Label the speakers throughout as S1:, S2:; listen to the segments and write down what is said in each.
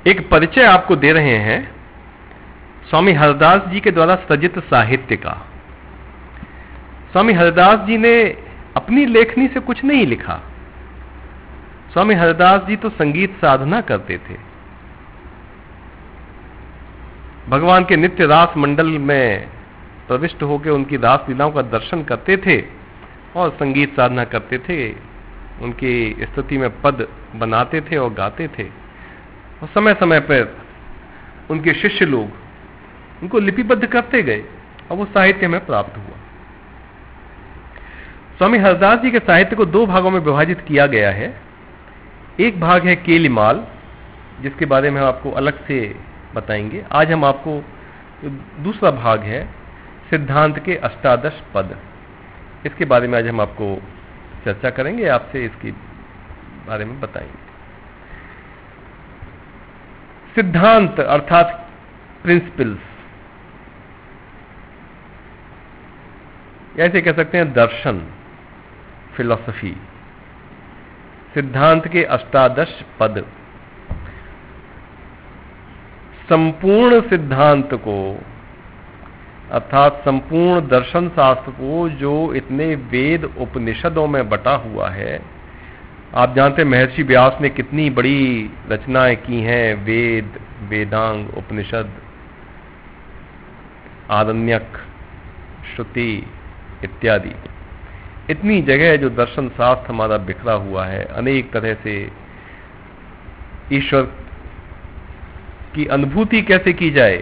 S1: एक परिचय आपको दे रहे हैं स्वामी हरदास जी के द्वारा सृजित साहित्य का। स्वामी हरदास जी ने अपनी लेखनी से कुछ नहीं लिखा। स्वामी हरदास जी तो संगीत साधना करते थे, भगवान के नित्य रास मंडल में प्रविष्ट होकर उनकी रास लीलाओं का दर्शन करते थे और संगीत साधना करते थे। उनकी स्तुति में पद बनाते थे और गाते थे, और समय समय पर उनके शिष्य लोग उनको लिपिबद्ध करते गए और वो साहित्य में प्राप्त हुआ। स्वामी हरदास जी के साहित्य को दो भागों में विभाजित किया गया है। एक भाग है केलिमाल, जिसके बारे में हम आपको अलग से बताएंगे। आज हम आपको दूसरा भाग है सिद्धांत के अष्टादश पद, इसके बारे में आज हम आपको चर्चा करेंगे, आपसे इसके बारे में बताएंगे। सिद्धांत अर्थात प्रिंसिपल्स, ऐसे कह सकते हैं दर्शन, फिलॉसफी। सिद्धांत के अष्टादश पद संपूर्ण सिद्धांत को अर्थात संपूर्ण दर्शन शास्त्र को, जो इतने वेद उपनिषदों में बटा हुआ है। आप जानते हैं महर्षि व्यास ने कितनी बड़ी रचनाएं की हैं, वेद, वेदांग, उपनिषद, आरण्यक, श्रुति इत्यादि। इतनी जगह जो दर्शन शास्त्र हमारा बिखरा हुआ है, अनेक तरह से ईश्वर की अनुभूति कैसे की जाए,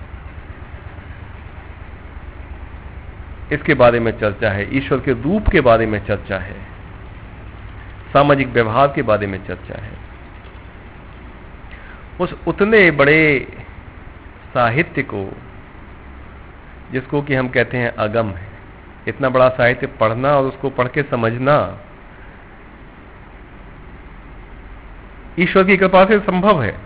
S1: इसके बारे में चर्चा है। ईश्वर के रूप के बारे में चर्चा है, सामाजिक व्यवहार के बारे में चर्चा है। उस उतने बड़े साहित्य को, जिसको कि हम कहते हैं अगम है, इतना बड़ा साहित्य पढ़ना और उसको पढ़ के समझना ईश्वर की कृपा से संभव है।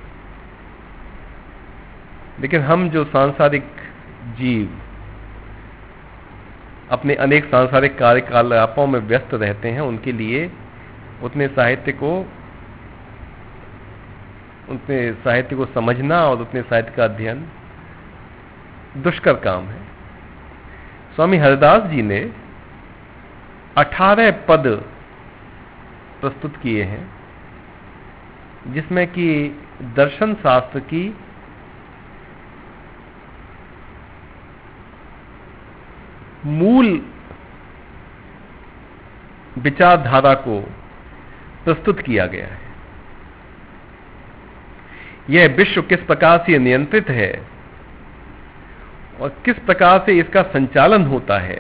S1: लेकिन हम जो सांसारिक जीव अपने अनेक सांसारिक कार्यकलापों में व्यस्त रहते हैं, उनके लिए उतने साहित्य को समझना और उतने साहित्य का अध्ययन दुष्कर काम है। स्वामी हरदास जी ने 18 पद प्रस्तुत किए हैं, जिसमें कि दर्शन शास्त्र की मूल विचारधारा को प्रस्तुत किया गया है। यह विश्व किस प्रकार से नियंत्रित है और किस प्रकार से इसका संचालन होता है,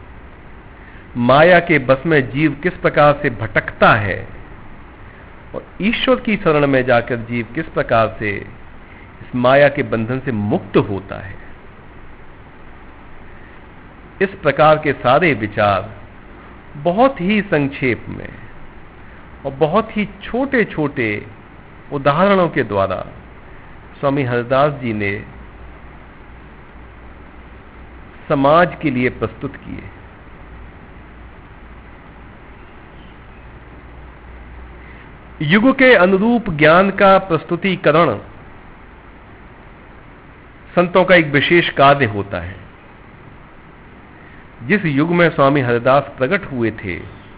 S1: माया के बस में जीव किस प्रकार से भटकता है और ईश्वर की शरण में जाकर जीव किस प्रकार से इस माया के बंधन से मुक्त होता है, इस प्रकार के सारे विचार बहुत ही संक्षेप में और बहुत ही छोटे छोटे उदाहरणों के द्वारा स्वामी हरदास जी ने समाज के लिए प्रस्तुत किए। युग के अनुरूप ज्ञान का प्रस्तुतिकरण संतों का एक विशेष कार्य होता है। जिस युग में स्वामी हरदास प्रकट हुए थे,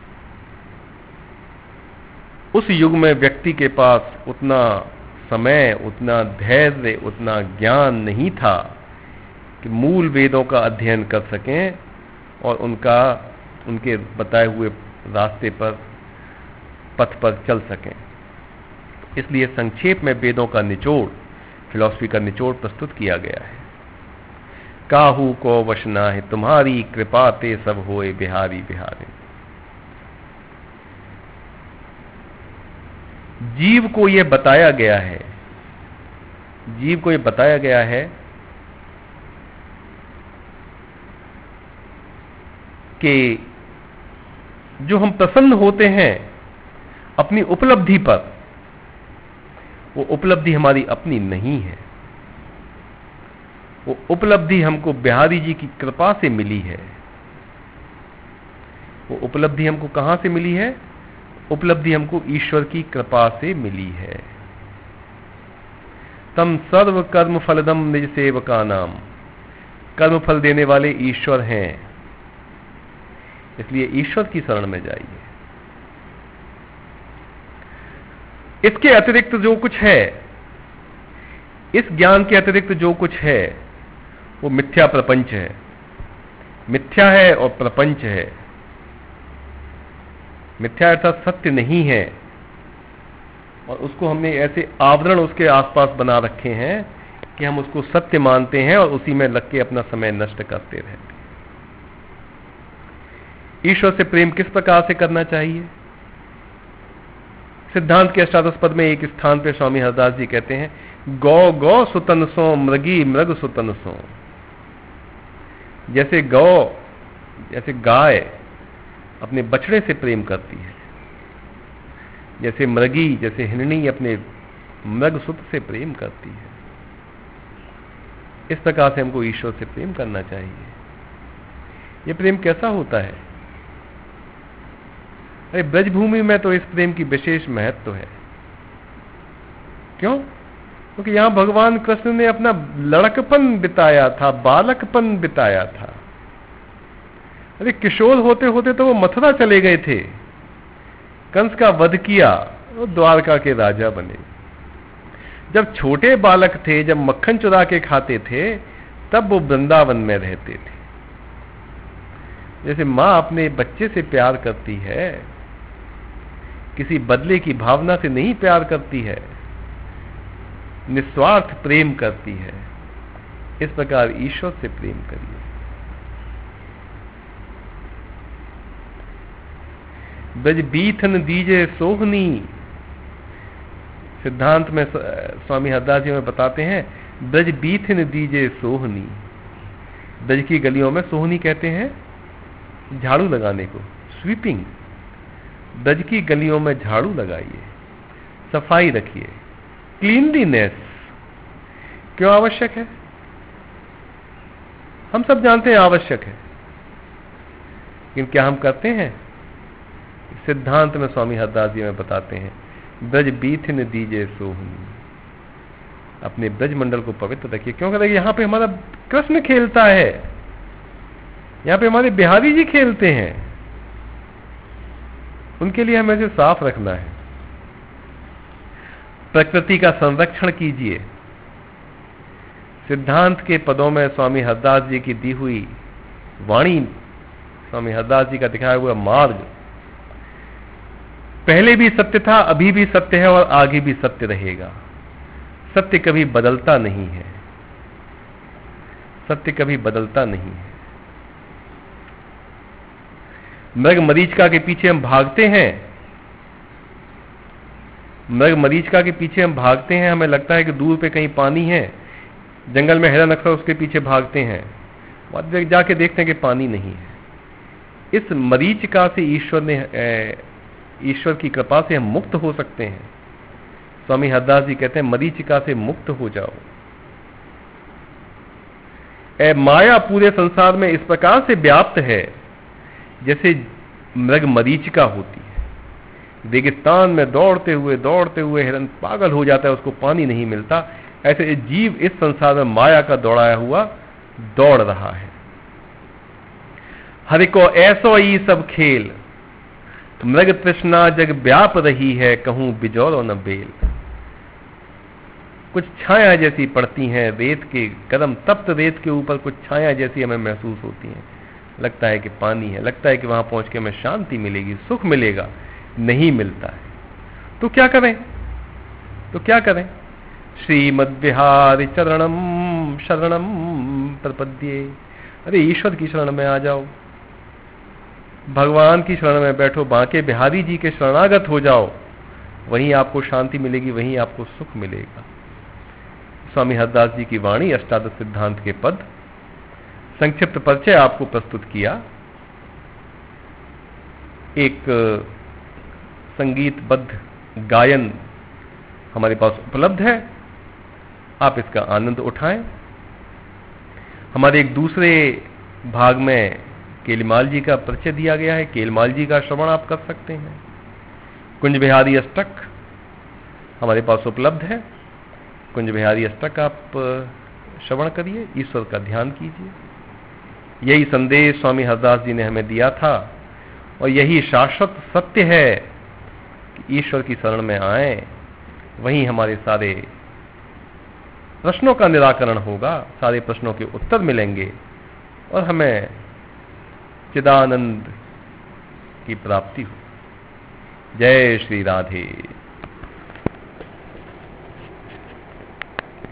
S1: उस युग में व्यक्ति के पास उतना समय, उतना धैर्य, उतना ज्ञान नहीं था कि मूल वेदों का अध्ययन कर सकें और उनके बताए हुए रास्ते पर, पथ पर चल सकें। इसलिए संक्षेप में वेदों का निचोड़, फिलॉसफी का निचोड़ प्रस्तुत किया गया है। काहू को वश नाहि तुम्हारी कृपा ते सब होए बिहारी बिहारी। जीव को यह बताया गया है, जीव को यह बताया गया है कि जो हम प्रसन्न होते हैं अपनी उपलब्धि पर, वो उपलब्धि हमारी अपनी नहीं है। वो उपलब्धि हमको बिहारी जी की कृपा से मिली है। वो उपलब्धि हमको कहां से मिली है? उपलब्धि हमको ईश्वर की कृपा से मिली है। तम सर्व कर्म फलदम निज सेवका नाम। कर्म फल देने वाले ईश्वर हैं, इसलिए ईश्वर की शरण में जाइए। इसके अतिरिक्त जो कुछ है, इस ज्ञान के अतिरिक्त जो कुछ है वो मिथ्या प्रपंच है। मिथ्या है और प्रपंच है। मिथ्या अर्थात सत्य नहीं है, और उसको हमने ऐसे आवरण उसके आसपास बना रखे हैं कि हम उसको सत्य मानते हैं और उसी में लग के अपना समय नष्ट करते रहते हैं। ईश्वर से प्रेम किस प्रकार से करना चाहिए? सिद्धांत के अष्टादश पद में एक स्थान पे स्वामी हरदास जी कहते हैं, गौ गौ सुतन सो मृगी मृग सुतन सो। जैसे गौ, जैसे गाय अपने बछड़े से प्रेम करती है, जैसे मृगी, जैसे हिरणी अपने मृग सुत से प्रेम करती है, इस प्रकार से हमको ईश्वर से प्रेम करना चाहिए। ये प्रेम कैसा होता है? अरे ब्रजभूमि में तो इस प्रेम की विशेष महत्व है। क्यों? क्योंकि यहां भगवान कृष्ण ने अपना लड़कपन बिताया था, बालकपन बिताया था। अरे किशोर होते होते तो वो मथुरा चले गए थे, कंस का वध किया और द्वारका के राजा बने। जब छोटे बालक थे, जब मक्खन चुरा के खाते थे, तब वो वृंदावन में रहते थे। जैसे मां अपने बच्चे से प्यार करती है, किसी बदले की भावना से नहीं प्यार करती है, निस्वार्थ प्रेम करती है, इस प्रकार ईश्वर से प्रेम करिए। ब्रज बीथन दीजे सोहनी। सिद्धांत में स्वामी हरदास जी में बताते हैं, ब्रज बीथन दीजे सोहनी। ब्रज की गलियों में सोहनी कहते हैं झाड़ू लगाने को, स्वीपिंग। ब्रज की गलियों में झाड़ू लगाइए, सफाई रखिए। क्लीनलीनेस क्यों आवश्यक है? हम सब जानते हैं आवश्यक है, लेकिन क्या हम करते हैं? सिद्धांत में स्वामी हरदास जी में बताते हैं, ब्रज बीथिन दीजे सोहनी। अपने ब्रज मंडल को पवित्र रखिए। क्यों? कहते यहां पे हमारा कृष्ण खेलता है, यहां पे हमारे बिहारी जी खेलते हैं, उनके लिए हमें इसे साफ रखना है। प्रकृति का संरक्षण कीजिए। सिद्धांत के पदों में स्वामी हरदास जी की दी हुई वाणी, स्वामी हरदास जी का दिखाया हुआ मार्ग पहले भी सत्य था, अभी भी सत्य है और आगे भी सत्य रहेगा। सत्य कभी बदलता नहीं है, सत्य कभी बदलता नहीं है। मृग मरीचिका के पीछे हम भागते हैं, मृग मरीचिका के पीछे हम भागते हैं, हमें लगता है कि दूर पे कहीं पानी है, जंगल में हिरन अक्सर उसके पीछे भागते हैं, वहां जाके देखते हैं कि पानी नहीं है। इस मरीचिका से ईश्वर की कृपा से हम मुक्त हो सकते हैं। स्वामी हरदास जी कहते हैं, मरीचिका से मुक्त हो जाओ। माया पूरे संसार में इस प्रकार से व्याप्त है जैसे मृग मरीचिका होती है। रेगिस्तान में दौड़ते हुए हिरन पागल हो जाता है, उसको पानी नहीं मिलता। ऐसे जीव इस संसार में माया का दौड़ाया हुआ दौड़ रहा है। हरि को ऐसो ही सब खेल, मृग तृष्णा जग व्याप रही है, कहूं बिजौरो न बेल। कुछ छाया जैसी पड़ती हैं रेत के, गर्म तप्त रेत के ऊपर कुछ छाया जैसी हमें महसूस होती है। लगता है कि पानी है, लगता है कि वहां पहुंच के हमें शांति मिलेगी, सुख मिलेगा, नहीं मिलता है। तो क्या करें? श्रीमद् बिहारी चरणम शरणम प्रपद्ये। अरे ईश्वर की शरण में आ जाओ, भगवान की शरण में बैठो, बांके बिहारी जी के शरणागत हो जाओ, वहीं आपको शांति मिलेगी, वहीं आपको सुख मिलेगा। स्वामी हरदास जी की वाणी, अष्टादश सिद्धांत के पद, संक्षिप्त परिचय आपको प्रस्तुत किया। एक संगीतबद्ध गायन हमारे पास उपलब्ध है, आप इसका आनंद उठाएं। हमारे एक दूसरे भाग में केलमाल जी का परिचय दिया गया है, केलमाल जी का श्रवण आप कर सकते हैं। कुंज बिहारी अष्टक हमारे पास उपलब्ध है, कुंज बिहारी अष्टक आप श्रवण करिए, ईश्वर का ध्यान कीजिए। यही संदेश स्वामी हरदास जी ने हमें दिया था और यही शाश्वत सत्य है कि ईश्वर की शरण में आए, वहीं हमारे सारे प्रश्नों का निराकरण होगा, सारे प्रश्नों के उत्तर मिलेंगे और हमें चिदानंद की प्राप्ति हो। जय श्री राधे।